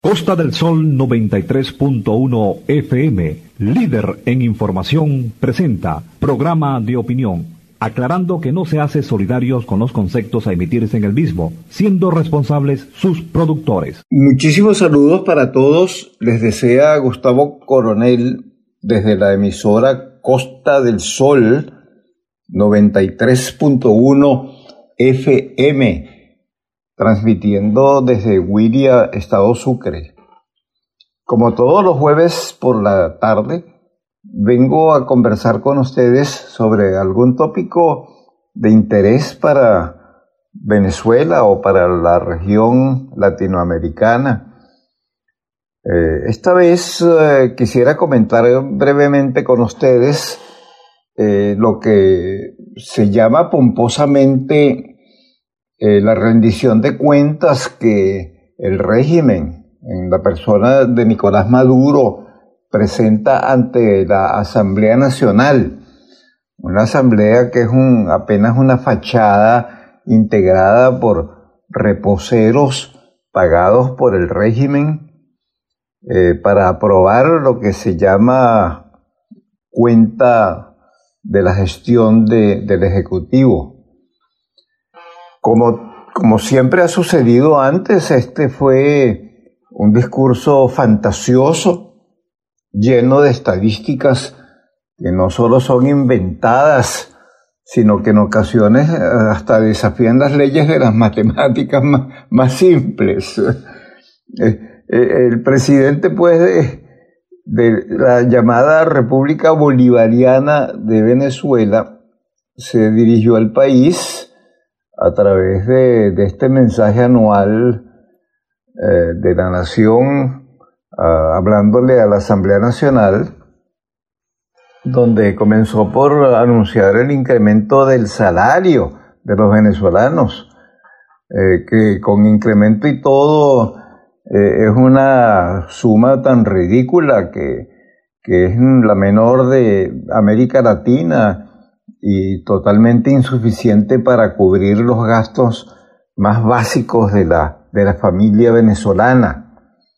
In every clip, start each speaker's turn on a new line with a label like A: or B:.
A: Costa del Sol 93.1 FM, líder en información, presenta programa de opinión, aclarando que no se hace solidarios con los conceptos a emitirse en el mismo, siendo responsables sus productores.
B: Muchísimos saludos para todos. Les desea Gustavo Coronel desde la emisora Costa del Sol 93.1 FM. Transmitiendo desde Huiria, Estado Sucre. Como todos los jueves por la tarde, vengo a conversar con ustedes sobre algún tópico de interés para Venezuela o para la región latinoamericana. Esta vez quisiera comentar brevemente con ustedes lo que se llama pomposamente la rendición de cuentas que el régimen, en la persona de Nicolás Maduro, presenta ante la Asamblea Nacional. Una asamblea que es apenas una fachada integrada por reposeros pagados por el régimen para aprobar lo que se llama cuenta de la gestión del Ejecutivo. Como siempre ha sucedido antes, este fue un discurso fantasioso, lleno de estadísticas que no solo son inventadas, sino que en ocasiones hasta desafían las leyes de las matemáticas más simples. El presidente, pues, de la llamada República Bolivariana de Venezuela se dirigió al país a través de este mensaje anual de la Nación, hablándole a la Asamblea Nacional, donde comenzó por anunciar el incremento del salario de los venezolanos, que con incremento y todo es una suma tan ridícula que es la menor de América Latina, y totalmente insuficiente para cubrir los gastos más básicos de la familia venezolana.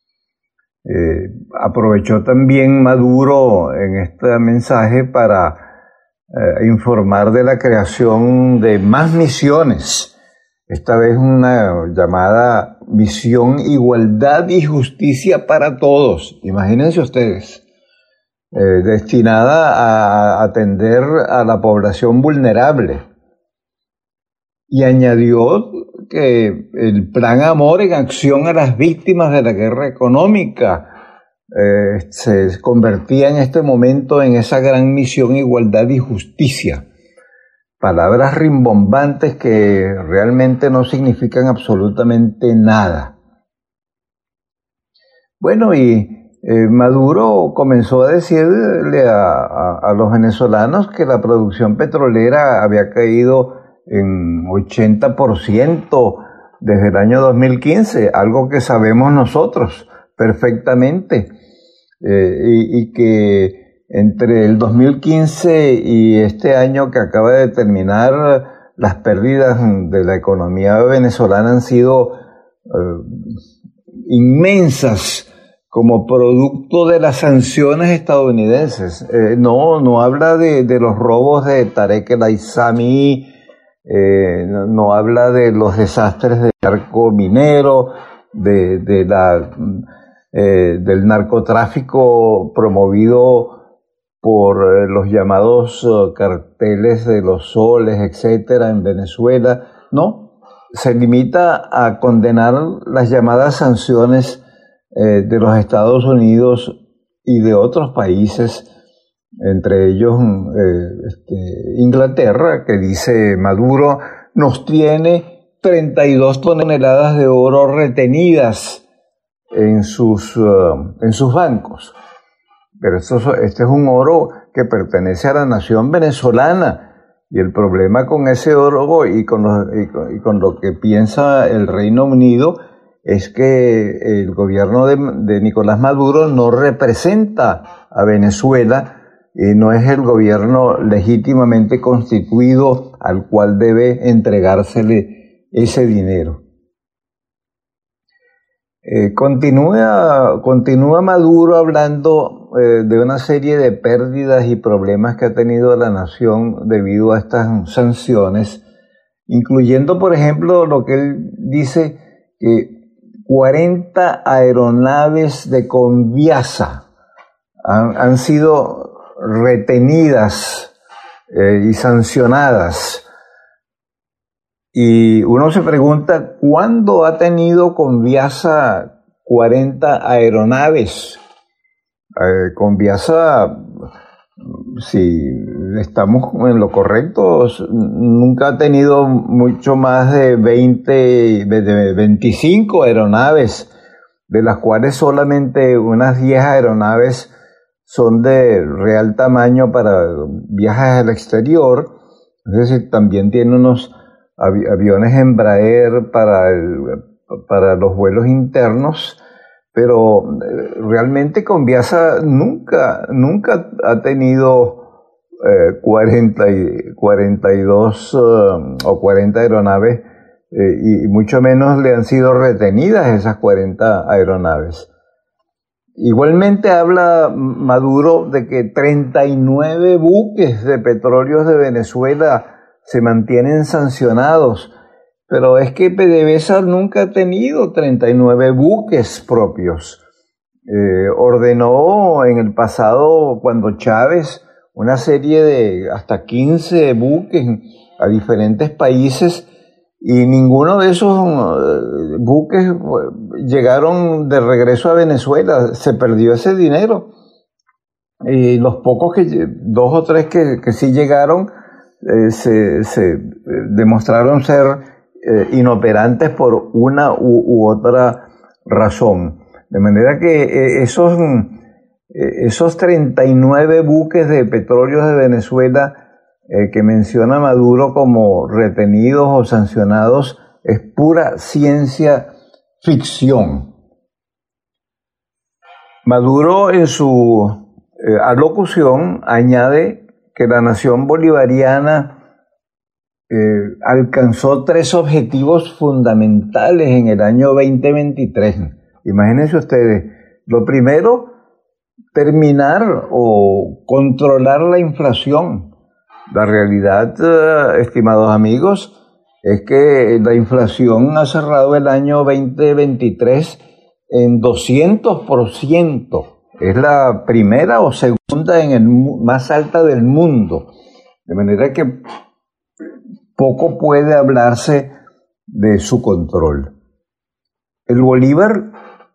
B: Aprovechó también Maduro en este mensaje para informar de la creación de más misiones, esta vez una llamada Misión Igualdad y Justicia para Todos. Imagínense ustedes. Destinada a atender a la población vulnerable. Y añadió que el Plan Amor en acción a las víctimas de la guerra económica se convertía en este momento en esa gran misión Igualdad y Justicia. Palabras rimbombantes que realmente no significan absolutamente nada. Bueno, y Maduro comenzó a decirle a los venezolanos que la producción petrolera había caído en 80% desde el año 2015, algo que sabemos nosotros perfectamente, y que entre el 2015 y este año que acaba de terminar, las pérdidas de la economía venezolana han sido inmensas, como producto de las sanciones estadounidenses. No habla de los robos de Tarek El Aissami, no habla de los desastres del narco minero, del narcotráfico promovido por los llamados carteles de los soles, etcétera, en Venezuela. No, se limita a condenar las llamadas sanciones de los Estados Unidos y de otros países, entre ellos Inglaterra, que dice Maduro, nos tiene 32 toneladas de oro retenidas en sus bancos. Pero este es un oro que pertenece a la nación venezolana, y el problema con ese oro y con lo que piensa el Reino Unido es que el gobierno de Nicolás Maduro no representa a Venezuela y no es el gobierno legítimamente constituido al cual debe entregársele ese dinero. Continúa Maduro hablando de una serie de pérdidas y problemas que ha tenido la nación debido a estas sanciones, incluyendo, por ejemplo, lo que él dice que 40 aeronaves de Conviasa han sido retenidas y sancionadas. Y uno se pregunta, ¿cuándo ha tenido Conviasa 40 aeronaves? Conviasa, si estamos en lo correcto, nunca ha tenido mucho más de 25 aeronaves, de las cuales solamente unas 10 aeronaves son de real tamaño para viajes al exterior. Es decir, también tiene unos aviones Embraer para los vuelos internos, pero realmente Conviasa nunca ha tenido 42 o 40 aeronaves, y mucho menos le han sido retenidas esas 40 aeronaves. Igualmente habla Maduro de que 39 buques de petróleos de Venezuela se mantienen sancionados, pero es que PDVSA nunca ha tenido 39 buques propios. Ordenó en el pasado, cuando Chávez, una serie de hasta 15 buques a diferentes países, y ninguno de esos buques llegaron de regreso a Venezuela. Se perdió ese dinero, y los pocos dos o tres que sí llegaron, se demostraron ser inoperantes por una u otra razón. De manera que esos 39 buques de petróleo de Venezuela que menciona Maduro como retenidos o sancionados es pura ciencia ficción. Maduro en su alocución añade que la nación bolivariana alcanzó 3 objetivos fundamentales en el año 2023. Imagínense ustedes, lo primero, terminar o controlar la inflación. La realidad, estimados amigos, es que la inflación ha cerrado el año 2023 en 200%. Es la primera o segunda más alta del mundo. De manera que poco puede hablarse de su control. El Bolívar,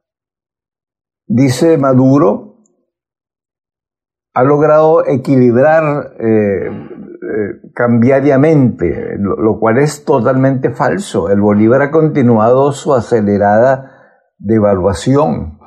B: dice Maduro, ha logrado equilibrar cambiariamente, lo cual es totalmente falso. El Bolívar ha continuado su acelerada devaluación.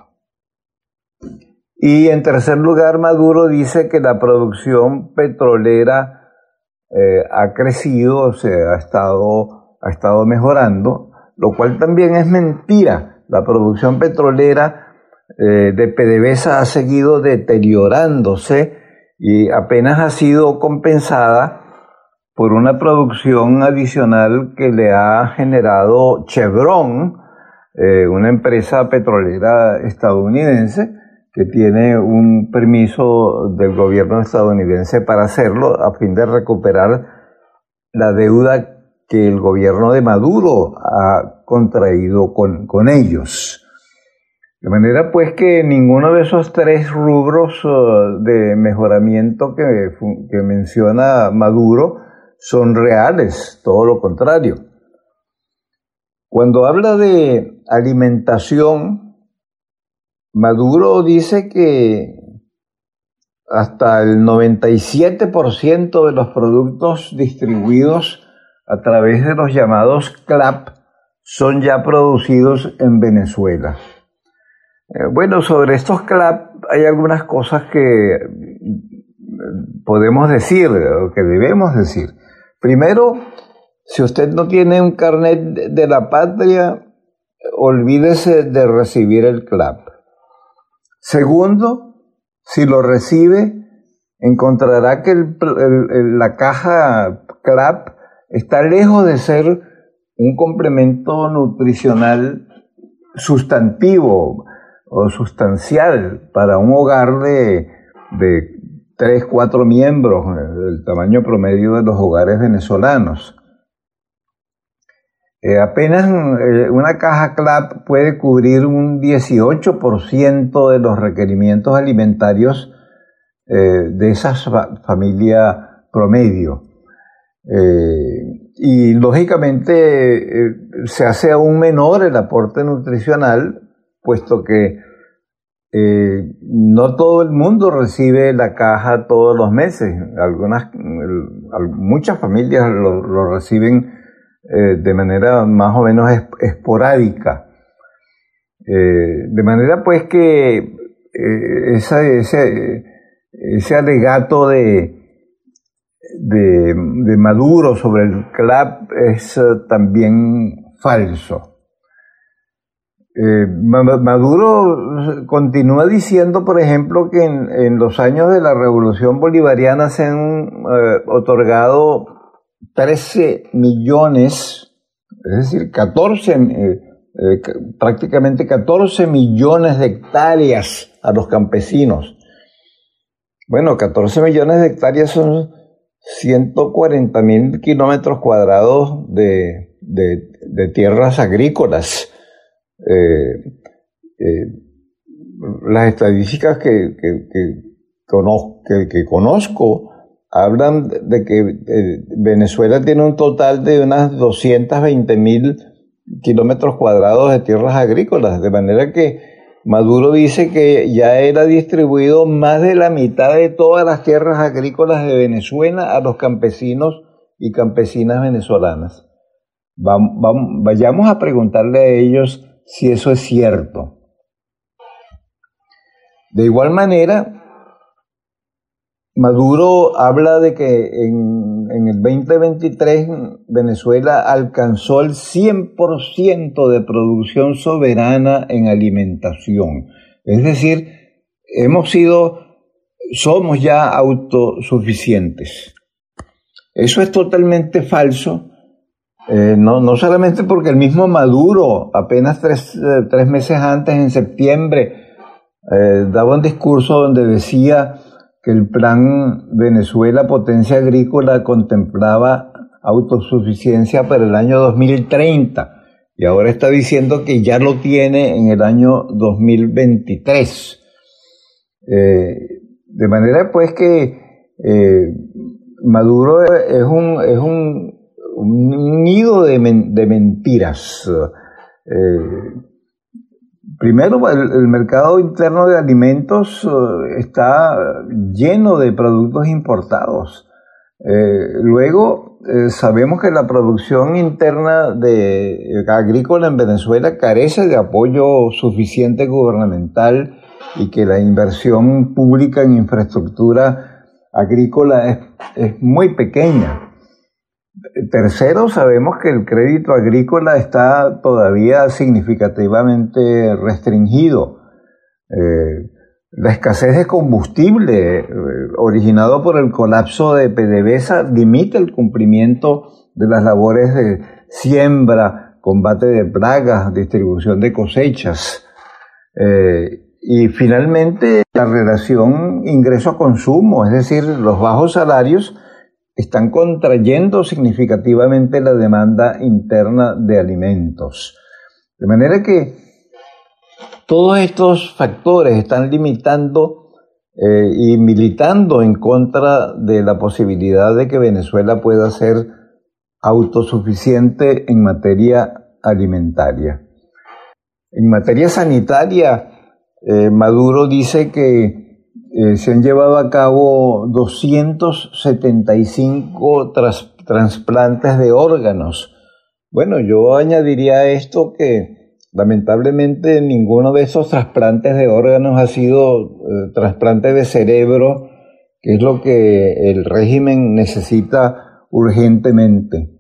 B: Y en tercer lugar, Maduro dice que la producción petrolera ha crecido, o sea, ha estado mejorando, lo cual también es mentira. La producción petrolera de PDVSA ha seguido deteriorándose y apenas ha sido compensada por una producción adicional que le ha generado Chevron, una empresa petrolera estadounidense que tiene un permiso del gobierno estadounidense para hacerlo a fin de recuperar la deuda que el gobierno de Maduro ha contraído con ellos. De manera pues que ninguno de esos 3 rubros de mejoramiento que menciona Maduro son reales, todo lo contrario. Cuando habla de alimentación, Maduro dice que hasta el 97% de los productos distribuidos a través de los llamados CLAP son ya producidos en Venezuela. Bueno, sobre estos CLAP hay algunas cosas que podemos decir, o que debemos decir. Primero, si usted no tiene un carnet de la patria, olvídese de recibir el CLAP. Segundo, si lo recibe, encontrará que la caja CLAP está lejos de ser un complemento nutricional sustantivo o sustancial para un hogar de 3, 4 miembros, el tamaño promedio de los hogares venezolanos. Apenas una caja CLAP puede cubrir un 18% de los requerimientos alimentarios de esa familia promedio. Y lógicamente se hace aún menor el aporte nutricional, puesto que no todo el mundo recibe la caja todos los meses. Muchas familias lo reciben de manera más o menos esporádica. De manera pues que ese alegato de Maduro sobre el CLAP es también falso. Maduro continúa diciendo, por ejemplo, que en los años de la Revolución Bolivariana se han otorgado 13 millones, es decir, prácticamente 14 millones de hectáreas a los campesinos. Bueno, 14 millones de hectáreas son 140.000 kilómetros cuadrados de tierras agrícolas. Las estadísticas que conozco hablan de que Venezuela tiene un total de unas 220.000 kilómetros cuadrados de tierras agrícolas, de manera que Maduro dice que ya él ha distribuido más de la mitad de todas las tierras agrícolas de Venezuela a los campesinos y campesinas venezolanas. Vayamos a preguntarle a ellos si eso es cierto. De igual manera, Maduro habla de que en el 2023 Venezuela alcanzó el 100% de producción soberana en alimentación. Es decir, somos ya autosuficientes. Eso es totalmente falso. No solamente porque el mismo Maduro, apenas tres meses antes, en septiembre, daba un discurso donde decía que el plan Venezuela Potencia Agrícola contemplaba autosuficiencia para el año 2030 y ahora está diciendo que ya lo tiene en el año 2023. De manera pues que Maduro es un nido de mentiras. Primero, el mercado interno de alimentos está lleno de productos importados. Luego, sabemos que la producción interna agrícola en Venezuela carece de apoyo suficiente gubernamental y que la inversión pública en infraestructura agrícola es muy pequeña. Tercero, sabemos que el crédito agrícola está todavía significativamente restringido. La escasez de combustible originado por el colapso de PDVSA limita el cumplimiento de las labores de siembra, combate de plagas, distribución de cosechas. Y finalmente, la relación ingreso-consumo, es decir, los bajos salarios, están contrayendo significativamente la demanda interna de alimentos. De manera que todos estos factores están limitando y militando en contra de la posibilidad de que Venezuela pueda ser autosuficiente en materia alimentaria. En materia sanitaria, Maduro dice que se han llevado a cabo 275 trasplantes de órganos. Bueno, yo añadiría a esto que lamentablemente ninguno de esos trasplantes de órganos ha sido trasplante de cerebro, que es lo que el régimen necesita urgentemente.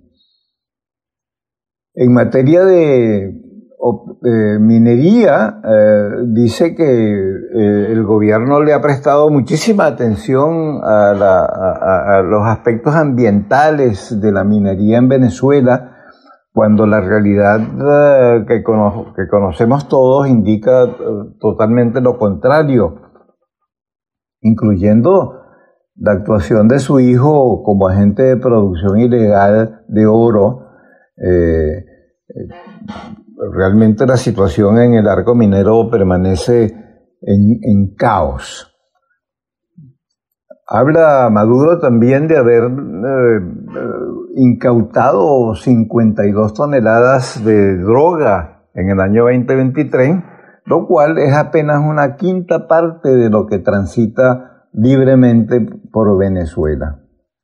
B: En materia de minería, dice que el gobierno le ha prestado muchísima atención a los aspectos ambientales de la minería en Venezuela, cuando la realidad que conocemos todos indica totalmente lo contrario, incluyendo la actuación de su hijo como agente de producción ilegal de oro. Realmente la situación en el arco minero permanece en caos. Habla Maduro también de haber incautado 52 toneladas de droga en el año 2023, lo cual es apenas una quinta parte de lo que transita libremente por Venezuela.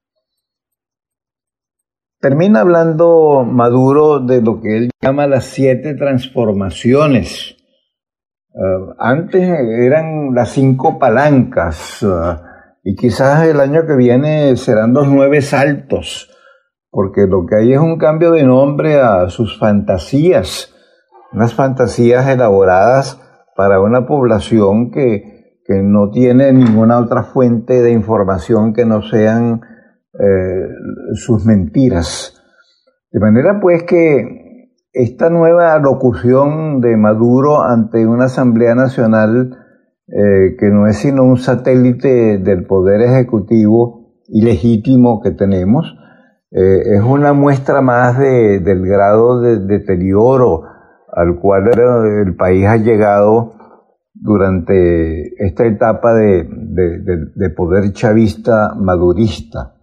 B: Termina hablando Maduro de lo que él llama las 7 transformaciones. Antes eran las 5 palancas, y quizás el año que viene serán los 9 saltos, porque lo que hay es un cambio de nombre a sus fantasías, unas fantasías elaboradas para una población que no tiene ninguna otra fuente de información que no sean sus mentiras. De manera pues que esta nueva locución de Maduro ante una Asamblea Nacional que no es sino un satélite del poder ejecutivo ilegítimo que tenemos, es una muestra más del grado de deterioro al cual el país ha llegado durante esta etapa de poder chavista madurista.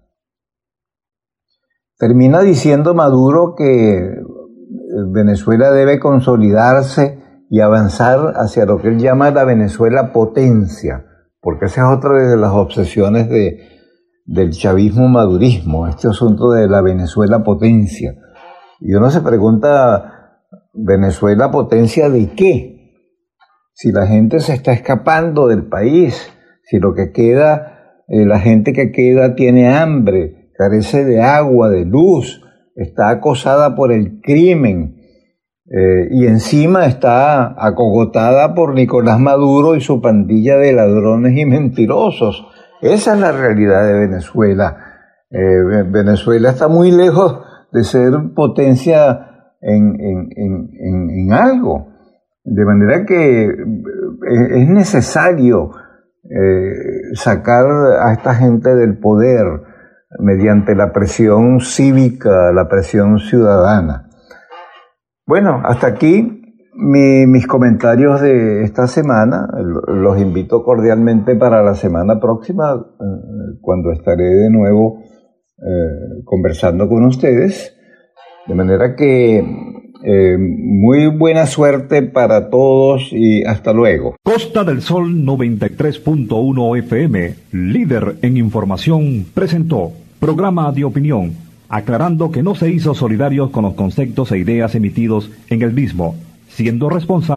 B: Termina diciendo Maduro que Venezuela debe consolidarse y avanzar hacia lo que él llama la Venezuela potencia, porque esa es otra de las obsesiones del chavismo madurismo, este asunto de la Venezuela potencia. Y uno se pregunta, ¿Venezuela potencia de qué? Si la gente se está escapando del país, si lo que queda, la gente que queda tiene hambre, carece de agua, de luz, está acosada por el crimen, y encima está acogotada por Nicolás Maduro y su pandilla de ladrones y mentirosos. Esa es la realidad de Venezuela. Venezuela está muy lejos de ser potencia en algo. De manera que es necesario sacar a esta gente del poder mediante la presión cívica, la presión ciudadana. Bueno, hasta aquí mis comentarios de esta semana. Los invito cordialmente para la semana próxima, cuando estaré de nuevo conversando con ustedes. De manera que muy buena suerte para todos y hasta luego.
A: Costa del Sol 93.1 FM, líder en información, presentó programa de opinión, aclarando que no se hizo solidarios con los conceptos e ideas emitidos en el mismo, siendo responsable